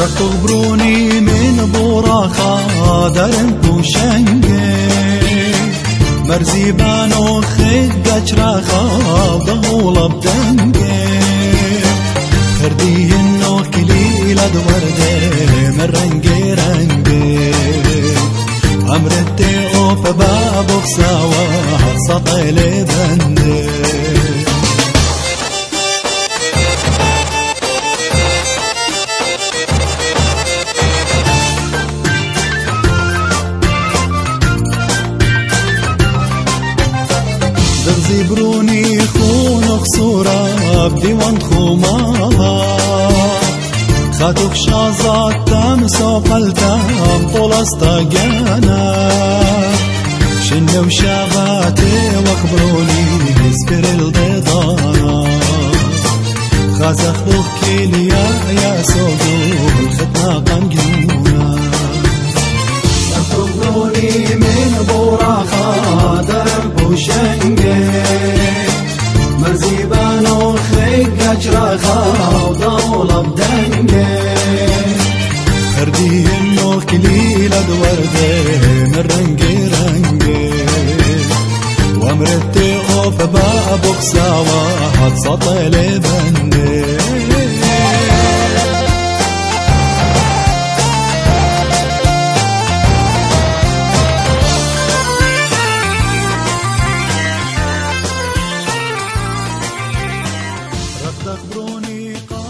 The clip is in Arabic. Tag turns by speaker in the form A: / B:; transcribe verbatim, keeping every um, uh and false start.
A: تخبروني من براخا درن بوشنگه مرزيبانو خدج راخا ضغولا بدنگه خرديهنو كليلة دورده من رنگي رنگي عمرتي اوف بابو خساوة سطيلي بنده زبروني خون خسورة بديوان خوما خاتوك شازات تام سوقل تام طولستا جانا شنو شاباتي واخبروني سبر البيضانا خازخ بوكي يا يا سوقو الختنا قنجونا تخبروني من براخا درب وشنگه مرزيبانو خيق راخا وضولا بدنگه خرديهنو كليلة دورده من رنگي رنگي وامرتي اوف بابو خساوة سطيلي بنده تخبروني